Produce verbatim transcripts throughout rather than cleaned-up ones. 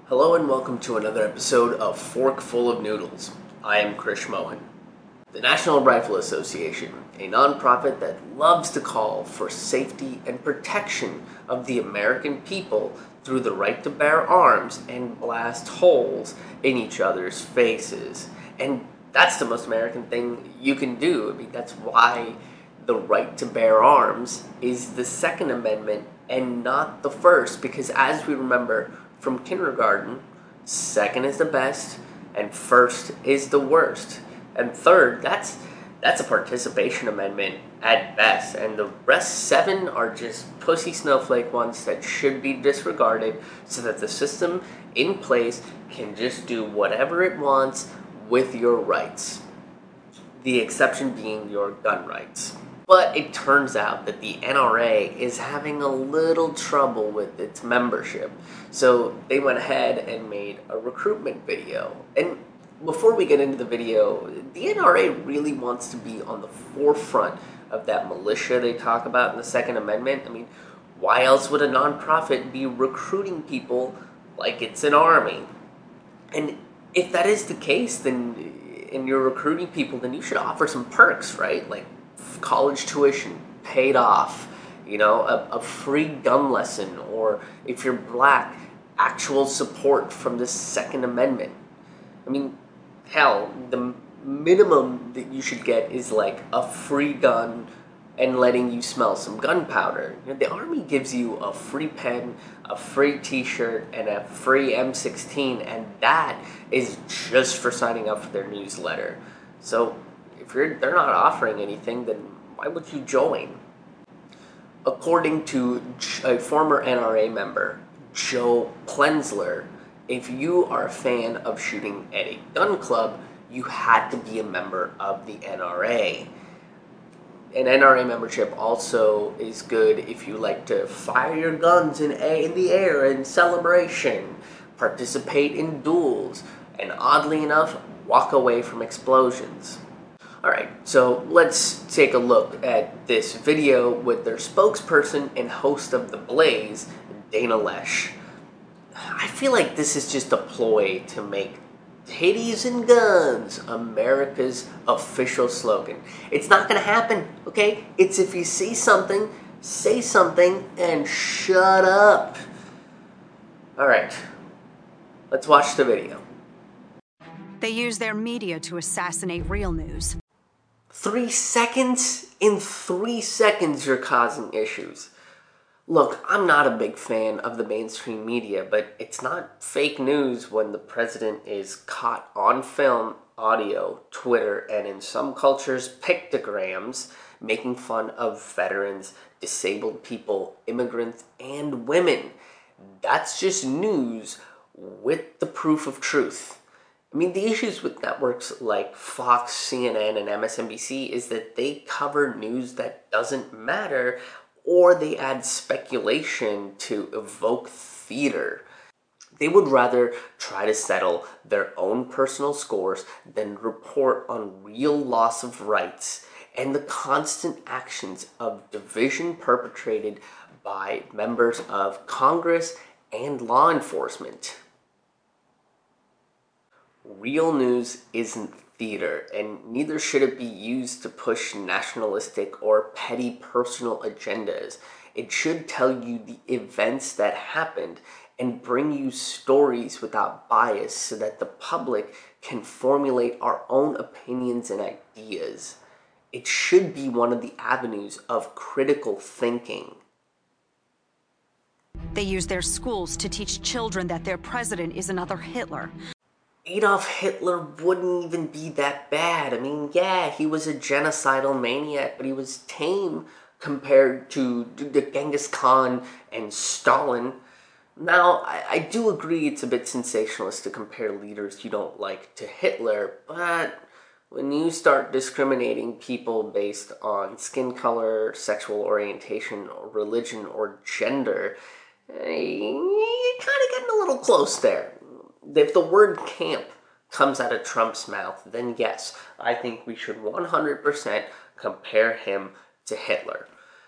Hello and welcome to another episode of Fork Full of Noodles. I am Krish Mohan. The National Rifle Association, a nonprofit that loves to call for safety and protection of the American people through the right to bear arms and blast holes in each other's faces. And that's the most American thing you can do. I mean, that's why the right to bear arms is the Second Amendment and not the First, because as we remember from kindergarten, second is the best, and first is the worst. And third, that's that's a participation amendment at best, and the rest seven are just pussy snowflake ones that should be disregarded so that the system in place can just do whatever it wants with your rights. The exception being your gun rights. But it turns out that the N R A is having a little trouble with its membership. So they went ahead and made a recruitment video. And before we get into the video, the N R A really wants to be on the forefront of that militia they talk about in the Second Amendment. I mean, why else would a nonprofit be recruiting people like it's an army? And if that is the case, then and you're recruiting people, then you should offer some perks, right? Like college tuition paid off, you know, a, a free gun lesson, or if you're black, actual support from the Second Amendment. I mean, hell, the minimum that you should get is like a free gun and letting you smell some gunpowder. You know, the Army gives you a free pen, a free t-shirt, and a free M sixteen, and that is just for signing up for their newsletter. So if you're, they're not offering anything, then why would you join? According to a former N R A member, Joe Plensler, if you are a fan of shooting at a gun club, you had to be a member of the N R A. An N R A membership also is good if you like to fire your guns in, a, in the air in celebration, participate in duels, and oddly enough, walk away from explosions. Alright, so let's take a look at this video with their spokesperson and host of The Blaze, Dana Loesch. I feel like this is just a ploy to make titties and guns America's official slogan. It's not going to happen, okay? It's if you see something, say something, and shut up. Alright, let's watch the video. They use their media to assassinate real news. Three seconds? In three seconds, you're causing issues. Look, I'm not a big fan of the mainstream media, but it's not fake news when the president is caught on film, audio, Twitter, and in some cultures, pictograms, making fun of veterans, disabled people, immigrants, and women. That's just news with the proof of truth. I mean, the issues with networks like Fox, C N N, and M S N B C is that they cover news that doesn't matter, or they add speculation to evoke theater. They would rather try to settle their own personal scores than report on real loss of rights and the constant actions of division perpetrated by members of Congress and law enforcement. Real news isn't theater, and neither should it be used to push nationalistic or petty personal agendas. It should tell you the events that happened and bring you stories without bias so that the public can formulate our own opinions and ideas. It should be one of the avenues of critical thinking. They use their schools to teach children that their president is another Hitler. Adolf Hitler wouldn't even be that bad. I mean, yeah, he was a genocidal maniac, but he was tame compared to Genghis Khan and Stalin. Now, I, I do agree it's a bit sensationalist to compare leaders you don't like to Hitler, but when you start discriminating people based on skin color, sexual orientation, or religion, or gender, you're kind of getting a little close there. If the word camp comes out of Trump's mouth, then yes, I think we should one hundred percent compare him to Hitler.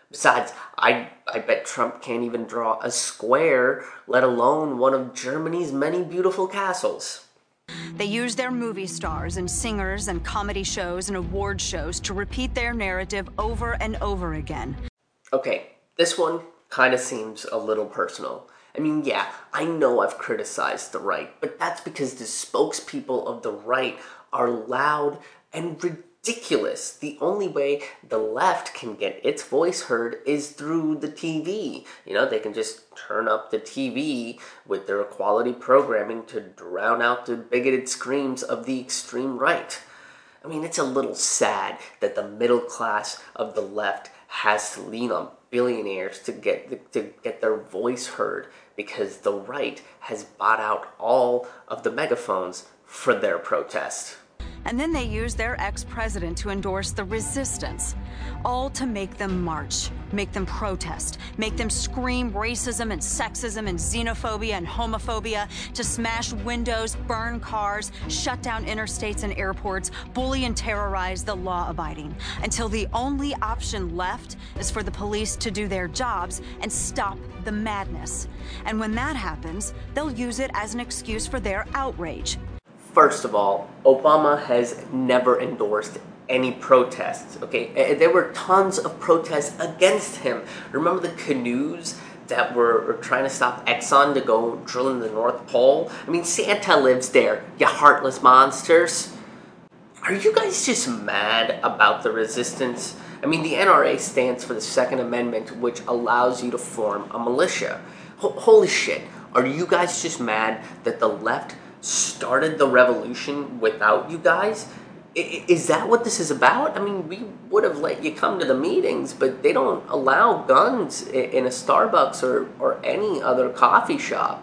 Besides, I, I bet Trump can't even draw a square, let alone one of Germany's many beautiful castles. They use their movie stars and singers and comedy shows and award shows to repeat their narrative over and over again. Okay, this one kind of seems a little personal. I mean, yeah, I know I've criticized the right, but that's because the spokespeople of the right are loud and ridiculous. The only way the left can get its voice heard is through the T V. You know, they can just turn up the T V with their equality programming to drown out the bigoted screams of the extreme right. I mean, it's a little sad that the middle class of the left has to lean on billionaires to get to get their voice heard, because the right has bought out all of the megaphones for their protest. And then they use their ex-president to endorse the resistance, all to make them march, make them protest, make them scream racism and sexism and xenophobia and homophobia, to smash windows, burn cars, shut down interstates and airports, bully and terrorize the law-abiding, until the only option left is for the police to do their jobs and stop the madness. And when that happens, they'll use it as an excuse for their outrage. First of all, Obama has never endorsed any protests, okay? There were tons of protests against him. Remember the canoes that were, were trying to stop Exxon to go drill in the North Pole? I mean, Santa lives there, you heartless monsters. Are you guys just mad about the resistance? I mean, the N R A stands for the Second Amendment, which allows you to form a militia. Ho- holy shit, are you guys just mad that the left started the revolution without you guys? I- is that what this is about? I mean, we would have let you come to the meetings, but they don't allow guns in a Starbucks or, or any other coffee shop.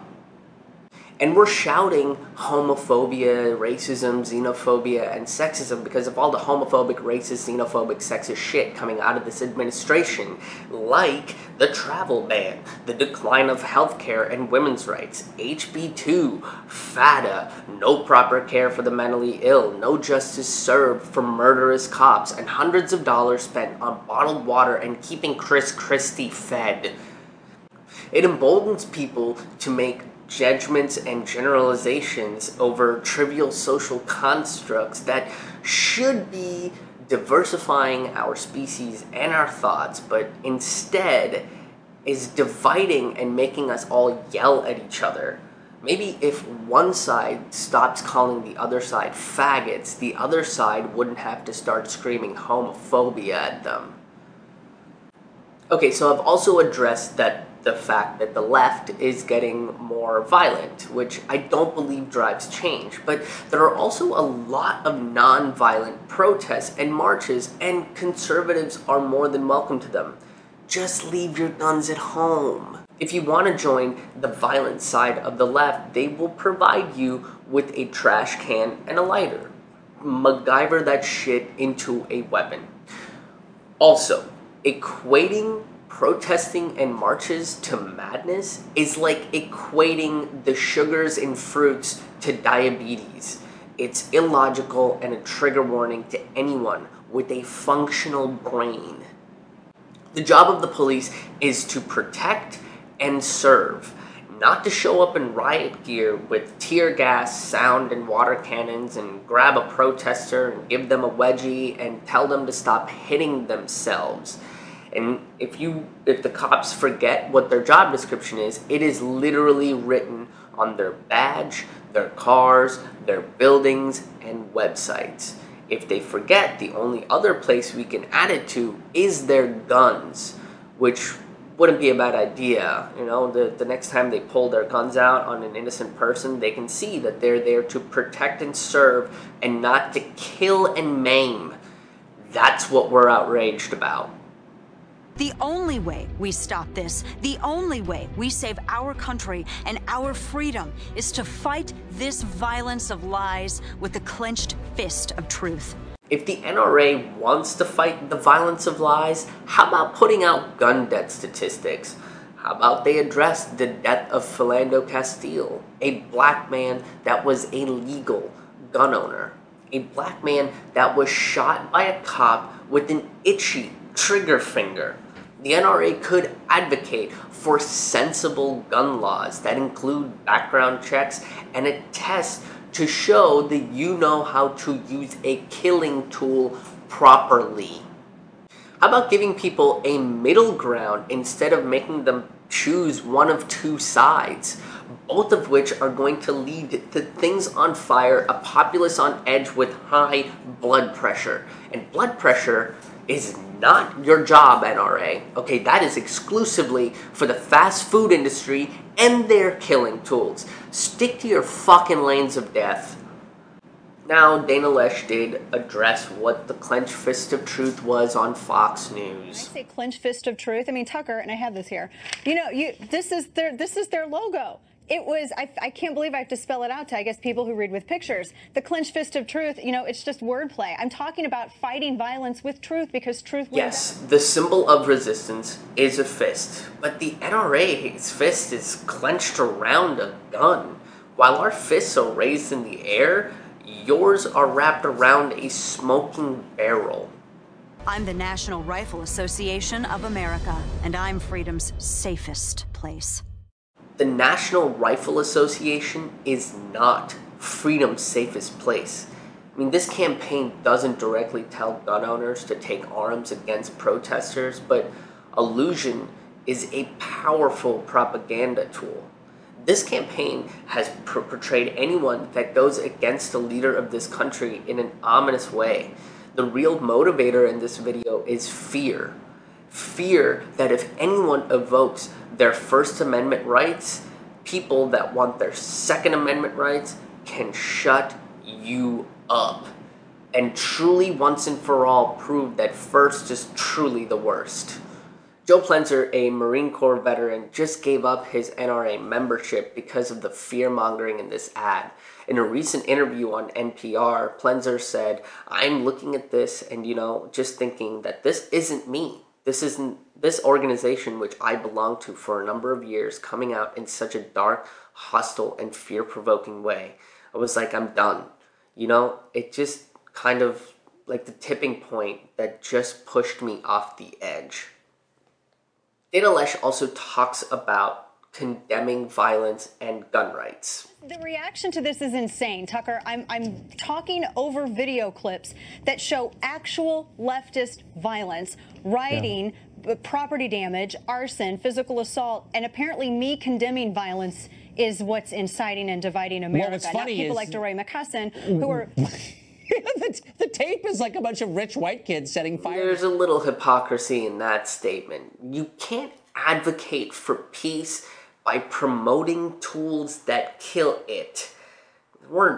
And we're shouting homophobia, racism, xenophobia, and sexism because of all the homophobic, racist, xenophobic, sexist shit coming out of this administration, like the travel ban, the decline of healthcare and women's rights, H B two, FATA, no proper care for the mentally ill, no justice served for murderous cops, and hundreds of dollars spent on bottled water and keeping Chris Christie fed. It emboldens people to make judgments and generalizations over trivial social constructs that should be diversifying our species and our thoughts, but instead is dividing and making us all yell at each other. Maybe if one side stops calling the other side faggots, the other side wouldn't have to start screaming homophobia at them. Okay, so I've also addressed that the fact that the left is getting more violent, which I don't believe drives change. But there are also a lot of non-violent protests and marches, and conservatives are more than welcome to them. Just leave your guns at home. If you want to join the violent side of the left, they will provide you with a trash can and a lighter. MacGyver that shit into a weapon. Also, equating protesting and marches to madness is like equating the sugars in fruits to diabetes. It's illogical and a trigger warning to anyone with a functional brain. The job of the police is to protect and serve, not to show up in riot gear with tear gas, sound, and water cannons and grab a protester and give them a wedgie and tell them to stop hitting themselves. And if you, if the cops forget what their job description is, it is literally written on their badge, their cars, their buildings, and websites. If they forget, the only other place we can add it to is their guns, which wouldn't be a bad idea. You know, the, the next time they pull their guns out on an innocent person, they can see that they're there to protect and serve and not to kill and maim. That's what we're outraged about. The only way we stop this, the only way we save our country and our freedom, is to fight this violence of lies with the clenched fist of truth. If the N R A wants to fight the violence of lies, how about putting out gun death statistics? How about they address the death of Philando Castile, a black man that was a legal gun owner, a black man that was shot by a cop with an itchy trigger finger. The N R A could advocate for sensible gun laws that include background checks and a test to show that you know how to use a killing tool properly. How about giving people a middle ground instead of making them choose one of two sides, both of which are going to lead to things on fire, a populace on edge with high blood pressure. And blood pressure is not your job, N R A. Okay, that is exclusively for the fast food industry and their killing tools. Stick to your fucking lanes of death. Now, Dana Loesch did address what the clenched fist of truth was on Fox News. I say clenched fist of truth. I mean, Tucker, and I have this here. You know, you this is their this is their logo. It was, I, I can't believe I have to spell it out to, I guess, people who read with pictures. The clenched fist of truth, you know, it's just wordplay. I'm talking about fighting violence with truth because truth wins. Yes, the symbol of resistance is a fist, but the N R A's fist is clenched around a gun. While our fists are raised in the air, yours are wrapped around a smoking barrel. I'm the National Rifle Association of America, and I'm freedom's safest place. The National Rifle Association is not freedom's safest place. I mean, this campaign doesn't directly tell gun owners to take arms against protesters, but illusion is a powerful propaganda tool. This campaign has per- portrayed anyone that goes against the leader of this country in an ominous way. The real motivator in this video is fear. Fear that if anyone evokes their First Amendment rights, people that want their Second Amendment rights can shut you up. And truly, once and for all, prove that first is truly the worst. Joe Plenzer, a Marine Corps veteran, just gave up his N R A membership because of the fear-mongering in this ad. In a recent interview on N P R, Plenzer said, "I'm looking at this and, you know, just thinking that this isn't me. This isn't this organization, which I belonged to for a number of years, coming out in such a dark, hostile, and fear-provoking way. I was like, I'm done. You know, it just kind of like the tipping point that just pushed me off the edge." Dana Loesch also talks about condemning violence and gun rights. The reaction to this is insane, Tucker. I'm, I'm talking over video clips that show actual leftist violence, rioting, yeah. property damage, arson, physical assault, and apparently me condemning violence is what's inciting and dividing America. Well, what's funny Not people is, like DeRay McCusson, who are... the, the tape is like a bunch of rich white kids setting fire. There's a little hypocrisy in that statement. You can't advocate for peace by promoting tools that kill it. There weren't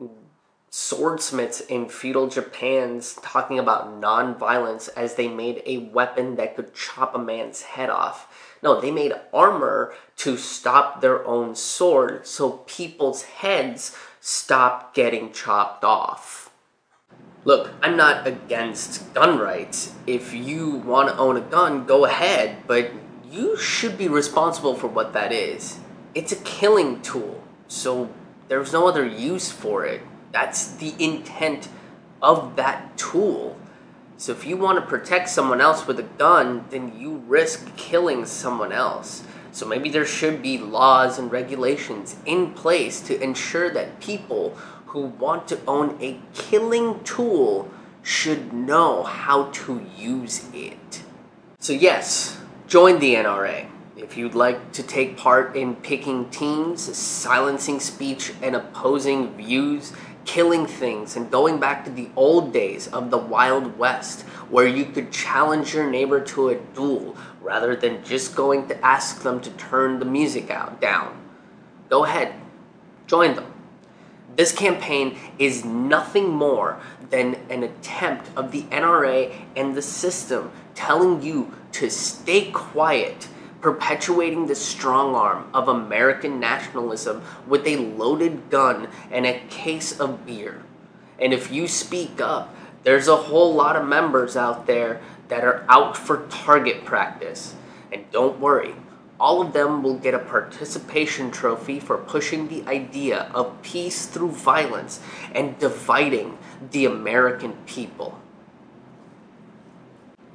swordsmiths in feudal Japan's talking about non-violence as they made a weapon that could chop a man's head off. No, they made armor to stop their own sword so people's heads stopped getting chopped off. Look, I'm not against gun rights. If you want to own a gun, go ahead, but you should be responsible for what that is. It's a killing tool, so there's no other use for it. That's the intent of that tool. So if you want to protect someone else with a gun, then you risk killing someone else. So maybe there should be laws and regulations in place to ensure that people who want to own a killing tool should know how to use it. So yes, join the N R A. If you'd like to take part in picking teams, silencing speech and opposing views, killing things, and going back to the old days of the Wild West, where you could challenge your neighbor to a duel rather than just going to ask them to turn the music out down, go ahead, join them. This campaign is nothing more than an attempt of the N R A and the system telling you to stay quiet, perpetuating the strong arm of American nationalism with a loaded gun and a case of beer. And if you speak up, there's a whole lot of members out there that are out for target practice. And don't worry, all of them will get a participation trophy for pushing the idea of peace through violence and dividing the American people.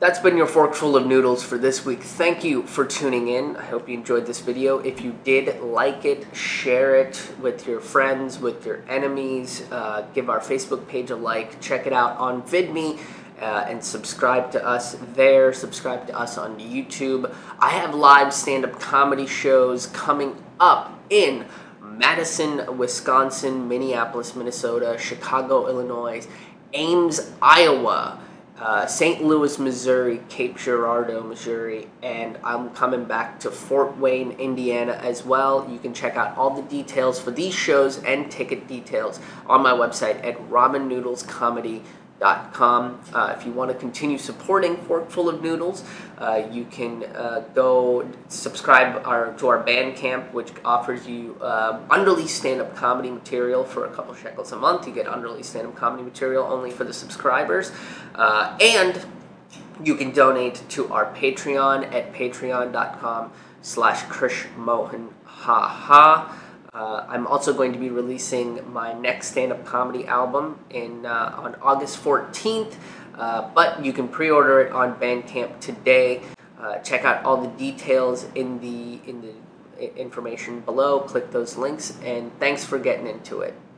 That's been your forkful of noodles for this week. Thank you for tuning in. I hope you enjoyed this video. If you did, like it, share it with your friends, with your enemies. Uh, give our Facebook page a like. Check it out on VidMe. Uh, and subscribe to us there. Subscribe to us on YouTube. I have live stand-up comedy shows coming up in Madison, Wisconsin, Minneapolis, Minnesota, Chicago, Illinois, Ames, Iowa, uh, Saint Louis, Missouri, Cape Girardeau, Missouri, and I'm coming back to Fort Wayne, Indiana as well. You can check out all the details for these shows and ticket details on my website at ramen noodles comedy dot com. Uh, if you want to continue supporting Forkful of Noodles, uh, you can uh, go subscribe our, to our Bandcamp, which offers you uh, unreleased stand-up comedy material for a couple shekels a month. You get unreleased stand-up comedy material only for the subscribers. Uh, and you can donate to our Patreon at patreon dot com slash Krish Mohan. Ha ha. Uh, I'm also going to be releasing my next stand-up comedy album in uh, on August fourteenth, uh, but you can pre-order it on Bandcamp today. Uh, check out all the details in the in the information below. Click those links, and thanks for getting into it.